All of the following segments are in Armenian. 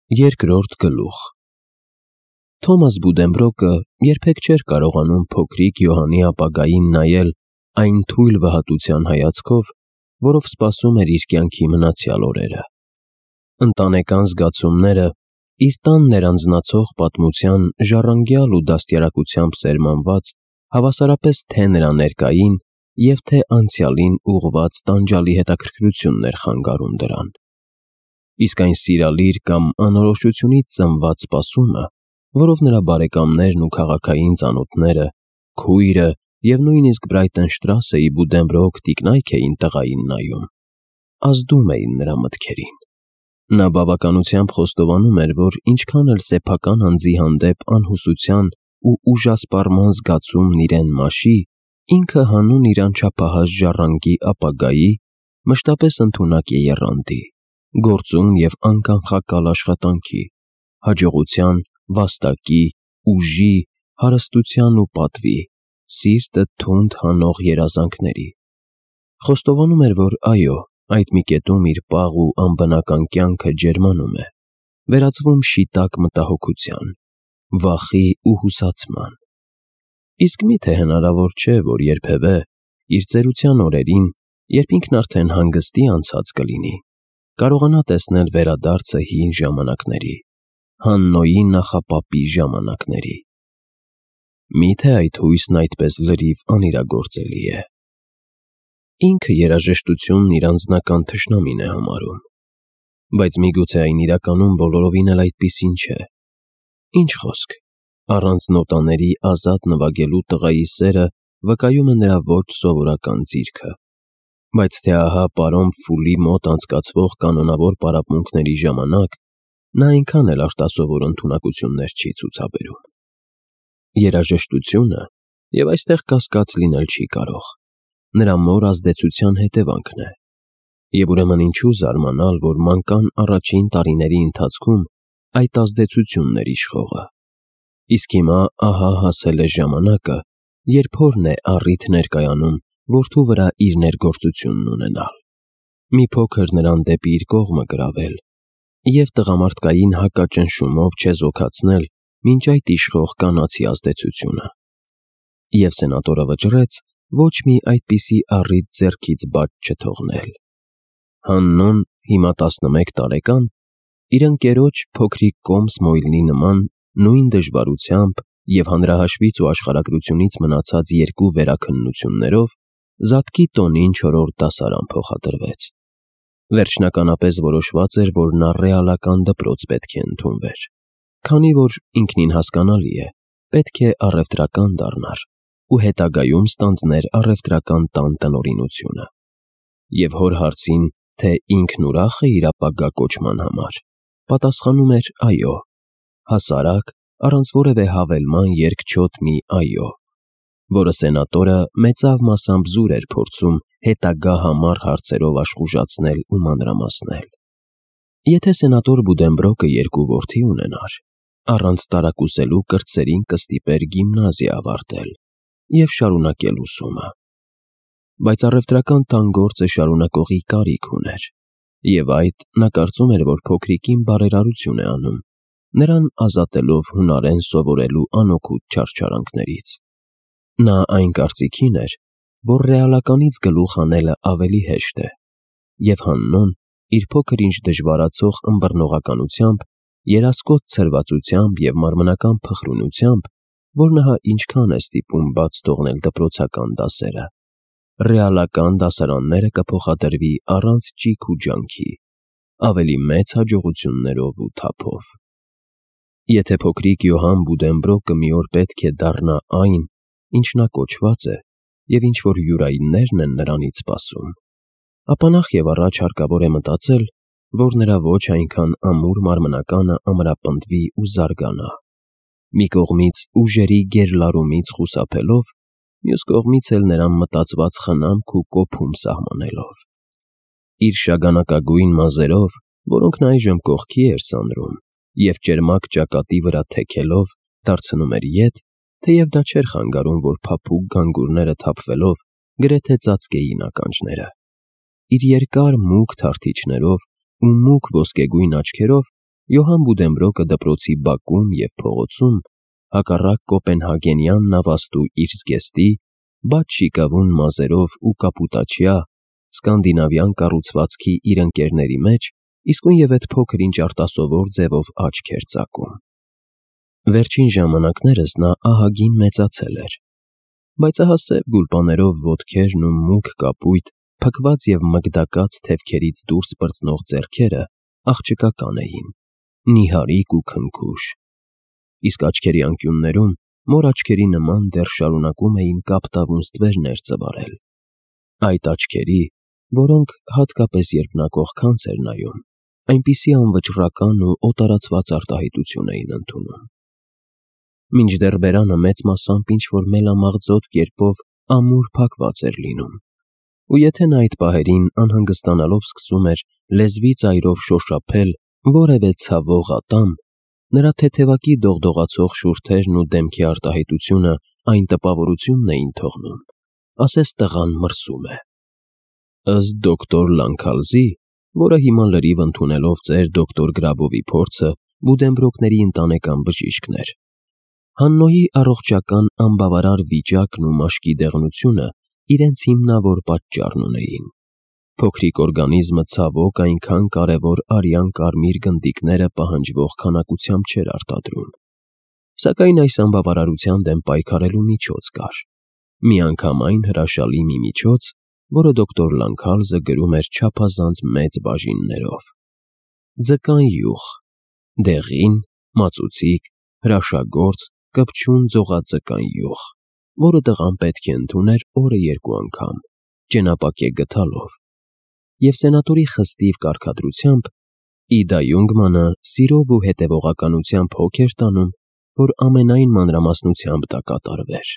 Երկրորդ գլուխ Թոմաս Բուդենբրոկը երբեք չէր կարողանում փոքրիկ Յոհանի ապագային նայել այն թույլ վհատության հայացքով, որով սպասում էր իր կյանքի մնացյալ օրերը։ Ընտանեկան զգացումները, իր տան ներանձնացող պատմության ժառանգյալ ու դաստիարակությամբ սերմանված, հավասարապես թե նրա ներկային և թե անցյալին ուղղված տանջալի հետաքրքրություններ խանգարում դրան։ Իսկ այն սիրալիր կամ անորոշությունից ծնված սպասումը, որով նրա բարեկամներն ու քաղաքային ծանոթները, քույրը և նույնիսկ Բրայտենշտրասեի Բուդենբրոկ տիկնայք էին տղային նայում, ազդում էին նրա մտքերին։ Նա բավականությամբ խոստովանում էր, որ ինչքան էլ սեփական անձի հանդեպ անհուսության ու ուժասպառման զգացումն իրեն մաշի, ինքը հանուն իր անչափահաս ժառանգի ապագայի մշտապես ընդունակ է եռանդի, գործուն և անկանխակալ աշխատանքի, հաջողության, վաստակի, ուժի, հարստության ու պատվի, սիրտը թունդ հանող երազանքների։ Խոստովանում էր, որ այո, այդ մի կետում իր պաղ ու անբնական կյանքը ջերմանում է, վերածվում շիտակ մտահոգության, վախի ու հուսացման։ Իսկ մի՞թե հնարավոր չէ, որ երբևէ, իր ծերության օրերին, երբ ինքն արդեն հանգստի անցած կլինի, կարողանա տեսնել վերադարձը հին ժամանակների, Հաննոյի նախապապի ժամանակների։ Մի՞թե այդ հույսն այդպես լրիվ անիրագործելի է։ Ինքը երաժշտությունն իր անձնական թշնամին է համարում, բայց միգուցե այն իրականում բոլորովին էլ այդպիսին չէ։ Ինչ խոսք, առանց նոտաների ազատ նվագելու տղայի սերը վկայում է նրա ոչ սովորական ձիրքը, բայց թե ահա պարոն Ֆուլի մոտ անցկացվող կանոնավոր պարապմունքների ժամանակ նա այնքան էլ արտասովոր ընդունակություններ չի ցուցաբերում։ Երաժշտությունը, և այստեղ կասկած լինել չի կարող, նրա մոր ազդեցության հետևանքն է, և ուրեմն ինչու զարմանալ, որ մանկան առաջին տարիների ընթացքում այդ ազդեցությունն էր իշխողը։ Իսկ հիմա ահա հասել է ժամանակը, երբ հորն է առիթ ներկայանում որդու վրա իր ներգործությունն ունենալ, մի փոքր նրան դեպի իր կողմը գրավել և տղամարդկային հակաճնշումով չեզոքացնել մինչ այդ իշխող կանացի ազդեցությունը։ Եվ սենատորը վճռեց ոչ մի այդպիսի առիթ ձեռքից բաց չթողնել։ Հաննոն, հիմա 11 տարեկան, իր ընկերոջ փոքրիկ կոմս Մոյլնի նման նույն դժվարությամբ և հանրահաշվից ու աշխարհագրությունից մնացած երկու վերաքննություններով Զատկի տոնին 4-րդ դասարան փոխադրվեց։ Վերջնականապես որոշված էր, որ նա ռեալական դպրոց պետք է ընդունվեր, քանի որ ինքնին հասկանալի է, պետք է առևտրական դառնար ու հետագայում ստանձներ առևտրական տան տնօրինությունը։ Եվ հոր հարցին, թե ինքն ուրախ է իր ապագա կոչման համար, պատասխանում էր այո, հասարակ, առանց որևէ հավելման երկչոտ մի այո, որը սենատորը մեծավ մասամբ զուր էր փորձում հետագա համառ հարցերով աշխուժացնել ու մանրամասնել։ Եթե սենատոր Բուդենբրոկը երկու որդի ունենար, առանց տարակուսելու կրտսերին կստիպեր գիմնազիա ավարտել և շարունակել ուսումը։ Բայց առևտրական տան գործը շարունակողի կարիք ուներ, և այդ նա կարծում էր, որ փոքրիկին բարերարություն է անում, նրան ազատելով հունարեն սովորելու անօգուտ չարչարանքներից։ Նա այն կարծիքին էր, որ ռեալականից գլուխ հանելը ավելի հեշտ է, և Հաննոն իր փոքր-ինչ դժվարացող ըմբռնողականությամբ, երասկոտ ցրվածությամբ և մարմնական փխրունությամբ, որն ահա ինչքան է ստիպում բաց թողնել դպրոցական դասերը, ռեալական դասարանները կփոխադրվի առանց ճիգ ու ջանքի, ավելի մեծ հաջողություններով ու թափով։ Եթե փոքրիկ Յոհան Բուդենբրոկը մի օր պետք է դառնա այն, ինչ նա կոչված է, և ինչ-որ յուրայիններն են նրանից սպասում, ապա նախ և առաջ հարկավոր է մտածել, որ նրա ոչ այնքան ամուր մարմնականը ամրապնդվի ու զարգանա, մի կողմից ուժերի գերլարումից խուսափելով, մյուս կողմից էլ նրան մտածված խնամք ու կոփում սահմանելով։ Իր շագանակագույն մազերով, որոնք նա այժմ կողքի էր սանրում, և ճերմակ ճակատի վրա թեքելով դարձնում էր ետ, թեև դա չէր խանգարում, որ փափուկ գանգուրները թափվելով գրեթե ծածկեին ականջները։ Իր երկար մուգ թարթիչներով ու մուգ ոսկեգույն աչքերով Յոհան Բուդենբրոկը դպրոցի բակում և փողոցում, հակառակ կոպենհագենյան նավաստու իր զգեստի, բաց շիկավուն մազերով ու կապուտաչյա, սկանդինավյան կառուցվածքի իր ընկերների մեջ իսկույն այդ փոքր-ինչ արտասովոր ձևով աչք էր ծակում։ Վերջին ժամանակներս նա ահագին մեծացել էր, բայց ահա սև գուլպաներով ոտքերն ու մուգ կապույտ, փքված և մգդակած թևքերից դուրս պրծնող ձեռքերը աղջկական էին, նիհարիկ ու քնքուշ, իսկ աչքերի անկյուններում մոր աչքերի նման դեռ շարունակում էին կապտավուն ստվերներ ծվարել, այդ աչքերի, որոնք, հատկապես երբ նա կողքանց էր նայում, այնպիսի անվճռական ու օտարացված արտահայտություն էին ընդունում։ Մինչդեռ բերանը մեծ մասամբ ինչ-որ մելամաղձոտ կերպով ամուր փակված էր լինում, ու եթե նա այդ պահերին անհանգստանալով սկսում էր լեզվի ծայրով շոշափել որևէ ցավող ատամ, նրա թեթևակի դողդողացող շուրթերն ու դեմքի արտահայտությունը այն տպավորությունն էին թողնում, ասես տղան մրսում է։ Ըստ դոկտոր Լանքալզի, որը հիմա լրիվ ընդունելով ծեր դոկտոր Գրաբովի փորձը, Բուդենբրոկների ընտանեկան բժիշկն էր, Հաննոյի առողջական անբավարար վիճակն ու մաշկի դեղնությունը իրենց հիմնավոր պատճառն ունեին։ Փոքրիկ օրգանիզմը ցավոք այնքան կարևոր արյան կարմիր գնդիկները պահանջվող քանակությամբ չէր արտադրում, սակայն այս անբավարարության դեմ պայքարելու միջոց կար, միանգամայն հրաշալի մի միջոց, որը դոկտոր Լանքալզը գրում էր չափազանց մեծ բաժիններով. ձկան յուղ, դեղին, մածուցիկ, հրաշագործ, կպչուն ձողաձկան յուղ, որը տղան պետք է ընդուներ օրը 2 անգամ, ճենապակե գդալով, և սենատորի խստիվ կարգադրությամբ Իդա Յունգմանը սիրով ու հետևողականությամբ հոգ էր տանում, որ ամենայն մանրամասնությամբ դա կատարվեր։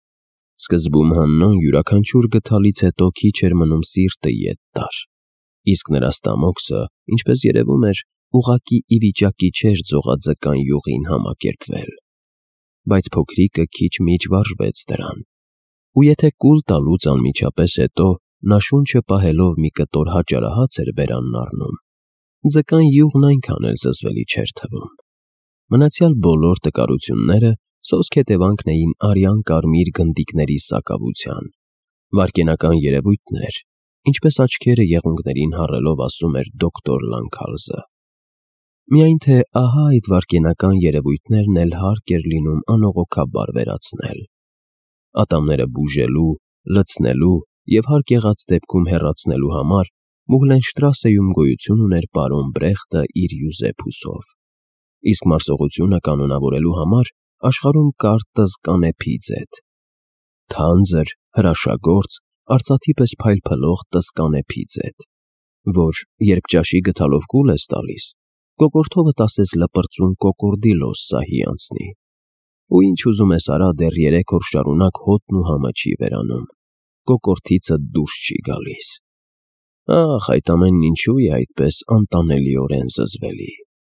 Սկզբում Հաննոն յուրաքանչյուր գդալից հետո քիչ էր մնում սիրտը ետ տար, իսկ նրա ստամոքսը, ինչպես երևում էր, ուղղակի ի վիճակի չէր ձողաձկան յուղին համակերպվել, բայց փոքրիկը քիչ-միչ վարժվեց դրան, ու եթե կուլ տալուց անմիջապես հետո նա շունչը պահելով մի կտոր հաճարահաց էր բերանն առնում, ձկան յուղն այնքան էլ զզվելի չէր թվում։ Մնացյալ բոլոր տկարությունները սոսկ հետևանքն էին արյան կարմիր գնդիկների սակավության, վայրկենական երևույթներ, ինչպես աչքերը եղունգներին հառելով ասում էր դոկտոր Լանքալզը։ Միայն թե ահա այդ վայրկենական երևույթներն էլ հարկ էր լինում անողոքաբար վերացնել։ Ատամները բուժելու, լցնելու և հարկ եղած դեպքում հեռացնելու համար Մուհլենշտրասեում գոյություն ուներ պարոն Բրեխտը իր Յուզեփուսով, իսկ մարսողությունը կանոնավորելու համար աշխարհում կար Տզկանեփի ձեթ, թանձր, հրաշագործ, արծաթի պես փայլփլող Տզկանեփի ձեթ, որ, երբ ճաշի գդալով կուլ ես տալիս, կոկորդովդ ասես լպրծուն կոկորդիլոս սահի անցնի, ու ինչ ուզում ես արա դեռ 3 օր շարունակ հոտն ու համը չի վերանում, կոկորդիցդ դուրս չի գալիս։ Ախ, այդ ամենն ինչու է այդպես անտանելիորեն զզվելի։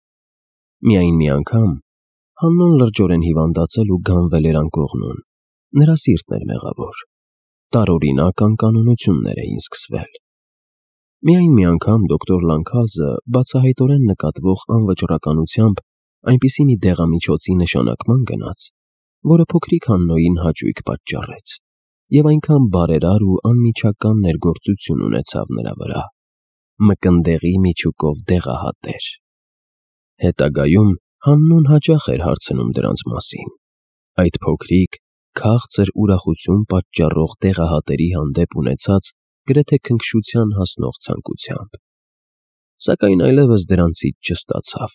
Միայն մի անգամ Հաննոն լրջորեն հիվանդացել ու գանվել էր անկողնուն, նրա սիրտն էր մեղավոր, տարօրինակ անկանոնություններ էին սկսվել։ Միայն մի անգամ դոկտոր Լանքալզը բացահայտորեն նկատվող անվճռականությամբ այնպիսի մի դեղամիջոցի նշանակման գնաց, որը փոքրիկ Հաննոյին հաճույք պատճառեց, և այնքան բարերար ու անմիջական ներգործություն ունեցավ նրա վրա, մկնդեղի միջուկով դեղահատեր։ Հետագայում Հաննոն հաճախ էր հարցնում դրանց մասին, այդ փոքրիկ, քաղցր ուրախություն պատճառող դեղահատերի հանդեպ ունեցած գրեթե քնքշության հասնող ցանկությամբ, սակայն այլևս դրանցից չստացավ։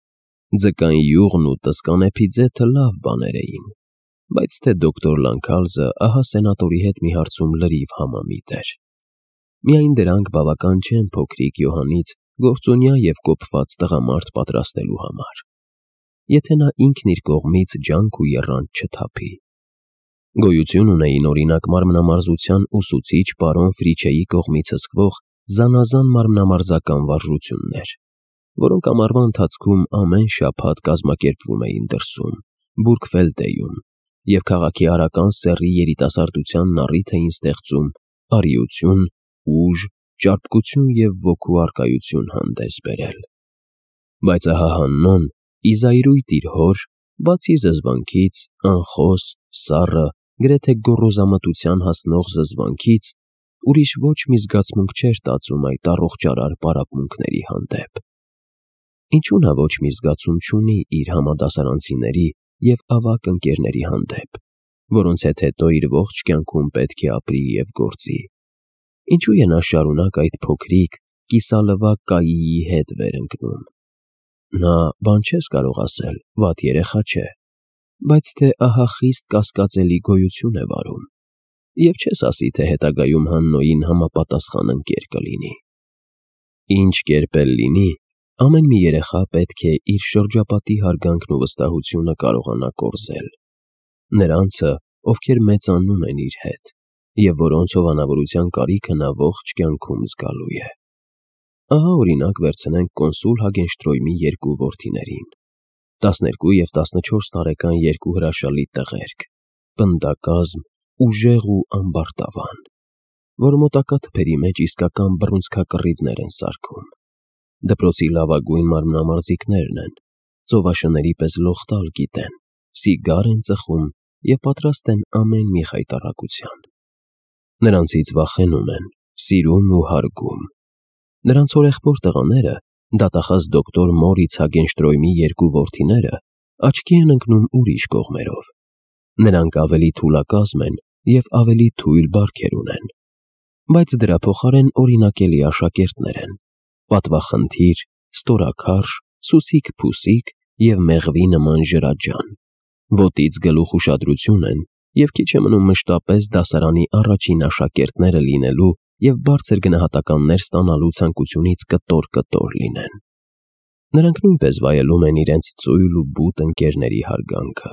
Ձկան յուղն ու Տզկանեփի ձեթը լավ բաներ էին, բայց թե դոկտոր Լանքալզը ահա սենատորի հետ մի հարցում լրիվ համամիտ էր։ Միայն դրանք բավական չեն փոքրիկ Յոհանից գործունյա և կոփված տղամարդ պատրաստելու համար, եթե նա ինքն իր կողմից ջանք ու եռանդ չթափի։ Գոյություն ունեին օրինակ մարմնամարզության ուսուցիչ պարոն Ֆրիչեի կողմից հսկվող զանազան մարմնամարզական վարժություններ, որոնք ամառվա ընթացքում ամեն շաբաթ կազմակերպվում էին դրսում, Բուրգֆելդեում, և քաղաքի արական սեռի երիտասարդությանն առիթ էին ստեղծում արիություն, ուժ, ճարպկություն և ոգու առկայություն հանդես բերել։ Բայց ահա Հաննոն, իզայրույթ իր հոր, բացի զզվանքից, անխոս, սառը, գրեթե գոռոզամտության հասնող զզվանքից, ուրիշ ոչ մի զգացմունք չէր տածում այդ առողջարար պարապմունքների հանդեպ։ Ինչու նա ոչ մի զգացում չունի իր համադասարանցիների և ավագ ընկերների հանդեպ, որոնց հետ հետո իր ողջ կյանքում պետք է ապրի և գործի։ Ինչու է նա շարունակ այդ փոքրիկ, կիսալվակ Կայիի հետ վեր ընկնում։ Նա բան չես կարող ասել, վատ երեխա չէ, բայց թե ահա խիստ կասկածելի գոյություն է վարում, և չես ասի, թե հետագայում Հաննոյին համապատասխան ընկեր կլինի։ Ինչ կերպ էլ լինի, ամեն մի երեխա պետք է իր շրջապատի հարգանքն ու վստահությունը կարողանա կորզել։ Նրանցը, ովքեր մեծանում են իր հետ, և որոնց հովանավորության կարիքը նա ողջ կյանքում զգալու է։ Ահա օրինակ վերցնենք կոնսուլ Հագենշտրոյմի երկու որդիներին, 12 և 14 տարեկան երկու հրաշալի տղերք, պնդակազմ, ուժեղ ու ամբարտավան, որ մոտակա թփերի մեջ իսկական բռունցքակռիվներ են սարքում։ Դպրոցի լավագույն մարմնամարզիկներն են, ծովաշների պես լողտալ գիտեն, սիգար են ծխում և պատրաստ են ամեն մի խայտառակության։ Նրանցից վախենում են, սիրում ու հարգում։ Նրանց հորեղբոր տղաները, դատախազ դոկտոր Մորից Հագենշտրոյմի երկու որդիները, աչքի են ընկնում ուրիշ կողմերով։ Նրանք ավելի թուլակազմ են և ավելի թույլ բարքեր ունեն, բայց դրա փոխարեն օրինակելի աշակերտներ են, պատվախնդիր, ստորաքարշ, սուսիկ-փուսիկ և մեղվի նման ժրաջան, ոտից գլուխ ուշադրություն են և քիչ է մնում մշտապես դասարանի առաջին աշակերտները լինելու և բարձր գնահատականներ ստանալու ցանկությունից կտոր լինեն։ Նրանք նույնպես վայելում են իրենց ծույլ ու բութ ընկերների հարգանքը։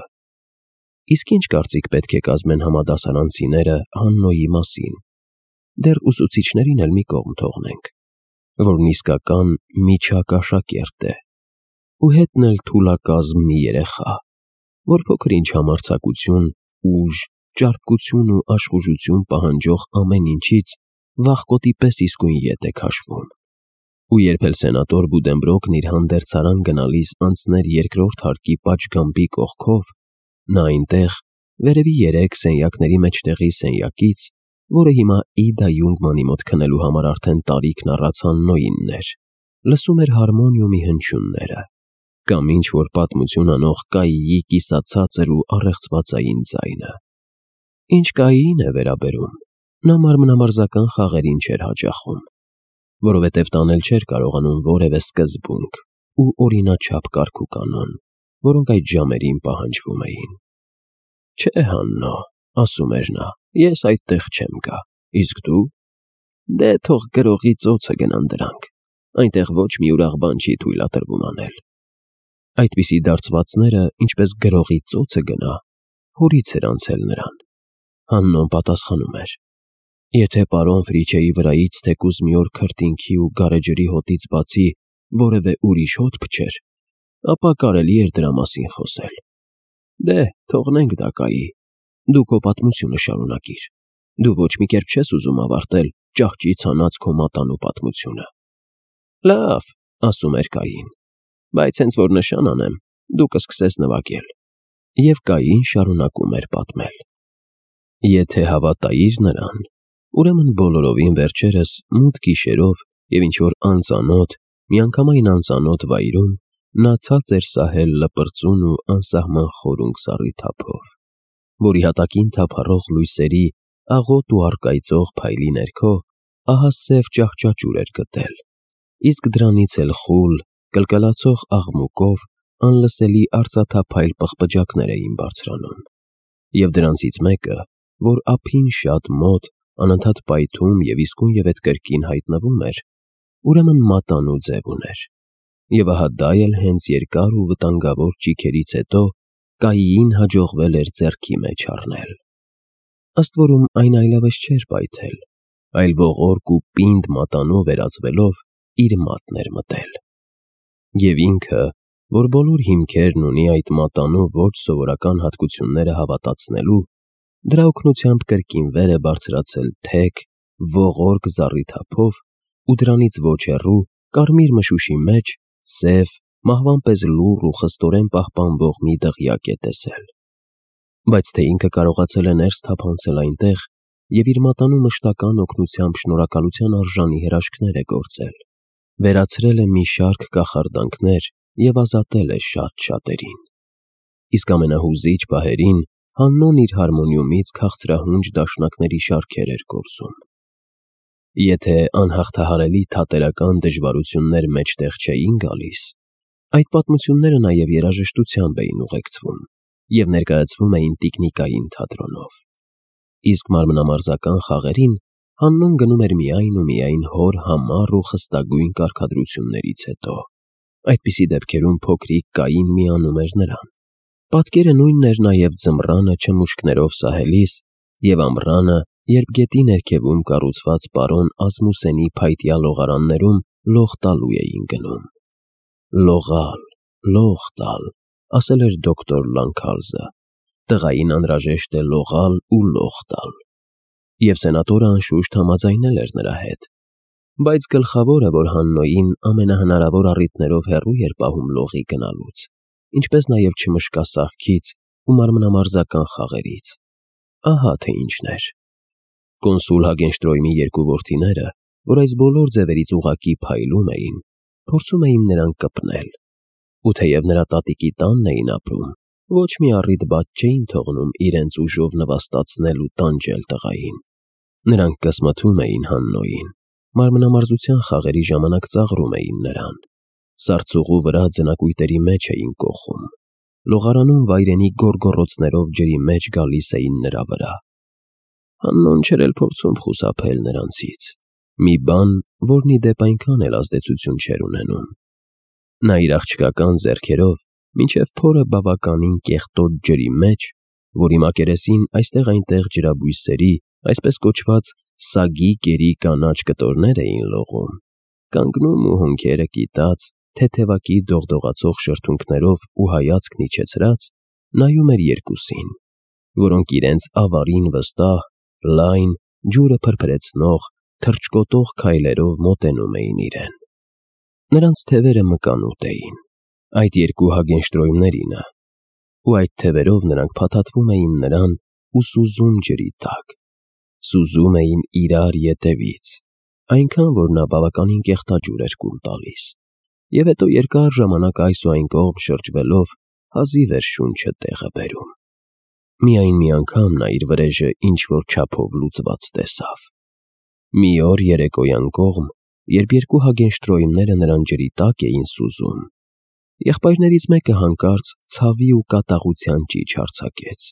Իսկ ինչ կարծիք պետք է կազմեն համադասարանցիները Հաննոյի մասին, դեռ ուսուցիչներին էլ մի կողմ թողնենք, որն իսկական միջակ աշակերտ է, ու հետն էլ թուլակազմ մի երեխա, որ փոքր-ինչ համարձակություն, ուժ, ճարպկություն ու աշխուժություն պահանջող ամեն ինչից վախկոտի պես իսկույն ետ է քաշվում։ Ու երբ էլ սենատոր Բուդենբրոկն իր հանդերձարան գնալիս անցներ երկրորդ հարկի պատշգամբի կողքով, նա այնտեղ, վերևի 3 սենյակների մեջտեղի սենյակից, որը հիմա Իդա Յունգմանի մոտ քնելու համար արդեն տարիքն առած Հաննոյինն էր, լսում էր հարմոնիումի հնչյունները, կամ ինչ-որ պատմություն անող Կայիի կիսացածր ու առեղծվածային ձայնը։ Ինչ Կայիին է վերաբերում, նա մարմնամարզական խաղերին չէր հաճախում, որովհետև տանել չէր կարողանում որևէ սկզբունք ու օրինաչափ կարգ ու կանոն, որոնք այդ ժամերին պահանջվում էին։ Չէ, Հաննո, ասում էր նա, ես այդտեղ չեմ գա, իսկ դու։ Դե թող գրողի ծոցը գնան դրանք, այնտեղ ոչ մի ուրախ բան չի թույլատրվում անել։ Այդպիսի դարձվածները, ինչպես գրողի ծոցը գնա, հորից էր անցել նրան։ Հաննոն պատասխանում էր. Եթե պարոն Ֆրիչեի վրայից թեկուզ մի օր քրտինքի ու գարեջրի հոտից բացի որևէ ուրիշ հոտ փչեր, ապա կարելի էր դրա մասին խոսել։ Դե, թողնենք դա, Կայի, դու քո պատմությունը շարունակիր։ Դու ոչ մի կերպ չես ուզում ավարտել ճահճից հանած քո մատանու պատմությունը։ Լավ, ասում էր Կային, բայց հենց որ նշան անեմ, դու կսկսես նվագել։ Եվ Կային շարունակում էր պատմել։ Եթե հավատայիր նրան, ուրեմն բոլորովին վերջերս մութ գիշերով և ինչ-որ անծանոթ, միանգամայն անծանոթ վայրում նա ցած էր սահել լպրծուն ու անսահման խորունկ զառիթափով, որի հատակին թափառող լույսերի աղոտ ու առկայծող փայլի ներքո ահա սև ճահճաճուր էր գտել, իսկ դրանից էլ խուլ, կլկլացող աղմուկով անլսելի արծաթափայլ պղպջակներ էին բարձրանում, և դրանցից մեկը, որ ափին շատ մոտ, անընդհատ պայթում և իսկույնևեթ կրկին հայտնվում էր, ուրեմն մատանու ձև ուներ, և ահա դա էլ հենց երկար ու վտանգավոր ճիգերից հետո Կայիին հաջողվել էր ձեռքի մեջ առնել։ Ըստ որում այն այլևս չէր պայթել, այլ ողորկ ու պինդ մատանու վերածվելով իր մատն էր մտել։ Եվ ինքը, որ բոլոր հիմքերն ունի այդ մատանու ոչ սովորական հատկությունները հավատացնելու, դրա օգնությամբ կրկին վեր է բարձրացել թեք, ողորկ զառիթափով ու դրանից ոչ հեռու կարմիր մշուշի մեջ սև, մահվան պես լուռ ու խստորեն պահպանվող մի դղյակ է տեսել։ Բայց թե ինքը կարողացել է ներս թափանցել այնտեղ և իր մատանու մշտական օգնությամբ շնորհակալության արժանի հրաշքներ է գործել, վերացրել է մի շարք կախարդանքներ և ազատել է շատ շատերին։ Իսկ ամենահուզիչ պահերին Հաննոն իր հարմոնիումից քաղցրահունչ դաշնակների շարքեր էր գործում։ Եթե անհաղթահարելի թատերական դժվարություններ մեջտեղ չէին գալիս, այդ պատմությունները նաև երաժշտությամբ էին ուղեկցվում և ներկայացվում էին տիկնիկային թատրոնով։ Իսկ մարմնամարզական խաղերին Հաննոն գնում էր միայն ու միայն հոր համառ ու խստագույն կարգադրություններից հետո։ Այդպիսի դեպքերում փոքրիկ Կային միանում էր նրան։ Պատկերը նույնն էր նաև ձմռանը չմուշկներով սահելիս և ամռանը, երբ գետի ներքևում կառուցված պարոն Ասմուսենի փայտյա լողարաններում լող տալու էին գնում։ Լողալ, լող տալ, ասել էր դոկտոր Լանքալզը, տղային անհրաժեշտ է լողալ ու լող տալ։ Եվ սենատորը անշուշտ համաձայնել էր նրա հետ։ Բայց գլխավորը, որ Հաննոյին ամենահնարավոր առիթներով հեռու էր պահում լողի գնալուց, ինչպես նաև չմշկասահքից ու մարմնամարզական խաղերից, ահա թե ինչն էր։ Կոնսուլ Հագենշտրոյմի երկու որդիները, որ այս բոլոր ձևերից ուղղակի փայլում էին, փորձում էին նրան կպնել, ու թեև նրա տատիկի տանն էին ապրում, ոչ մի առիթ բաց չէին թողնում իրենց ուժով նվաստացնել ու տանջել տղային։ Նրանք կսմթում էին Հաննոյին, մարմնամարզության խաղերի ժամանակ ծաղրում էին նրան, սառցուղու վրա ձնակույտերի մեջ էին կոխում, լողարանում վայրենի գոռգոռոցներով ջրի մեջ գալիս էին նրա վրա։ Հաննոն չէր էլ փորձում խուսափել նրանցից, մի բան, որն ի դեպ այնքան էլ ազդեցություն չէր ունենում։ Նա իր աղջկական ձեռքերով մինչև փորը բավականին կեղտոտ ջրի մեջ, որի մակերեսին այստեղ-այնտեղ ջրաբույսերի, այսպես կոչված սագի կերի կանաչ կտորներ էին լողում, կանգնում ու հոնքերը կիտած, թեթևակի դողդողացող շրթունքներով ու հայացքն իջեցրած, նայում էր երկուսին, որոնք իրենց ավարին վստահ, լայն, ջուրը փրփրեցնող, թռչկոտող քայլերով մոտենում էին իրեն։ Նրանց թևերը մկանուտ էին, այդ երկու Հագենշտրոյմներինը, ու այդ թևերով նրանք փաթաթվում էին նրան ու սուզում ջրի տակ, սուզում էին իրար ետևից, այնքան, որ նա բավականին կեղտաջուր էր կուլ տալիս, և հետո երկար ժամանակ այս ու այն կողմ շրջվելով հազիվ էր շունչը տեղը բերում։ Միայն մի անգամ նա իր վրեժը ինչ-որ չափով լուծված տեսավ։ Մի օր երեկոյան կողմ, երբ երկու Հագենշտրոյմները նրան ջրի տակ էին սուզում, եղբայրներից մեկը հանկարծ ցավի ու կատաղության ճիչ արձակեց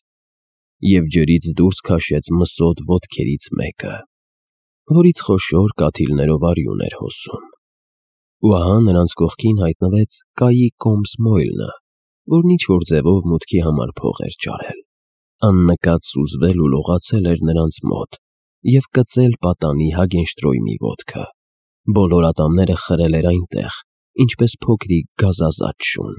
և ջրից դուրս քաշեց մսոտ ոտքերից մեկը, որից խոշոր կաթիլներով արյուն էր հոսում։ Ու ահա նրանց կողքին հայտնվեց Կայի կոմս Մոյլնը, որն ինչ-որ ձևով մուտքի համար փող էր ճարել, աննկատ սուզվել ու լողացել էր նրանց մոտ և կծել պատանի Հագենշտրոյմի ոտքը։ Բոլոր ատամները խրել էր այնտեղ, ինչպես փոքրիկ գազազատ շուն։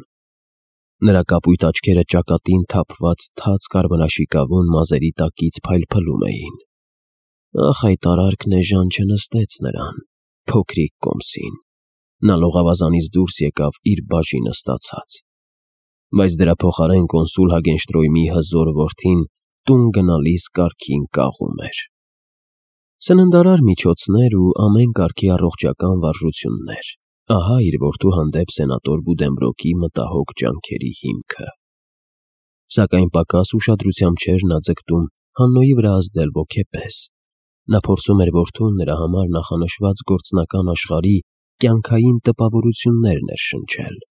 Նրա կապույտ աչքերը ճակատին թափված թաց կարմրաշիկավուն մազերի տակից փայլփլում էին։ Ախ, այդ արարքն էժան չնստեց նրան, փոքրիկ կոմսին։ Նա լողավազանից դուրս եկավ իր բաժինը ստացած։ Բայց դրա փոխարեն կոնսուլ Հագենշտրոյմի հզոր որդին տուն գնալիս կարգին կաղում էր։ Սննդարար միջոցներ ու ամեն կարգի առողջական վարժություններ, ահա իր որդու հանդեպ սենատոր Բուդենբրոկի մտահոգ ջանքերի հիմքը։ Սակայն պակաս ուշադրությամբ չէր նա ձգտում Հաննոյի վրա ազդել ոգեպես։ Նա փորձում էր որդուն նրա համար նախանշված գործնական աշխարհի կյանքային տպավորություններ ներշնչել։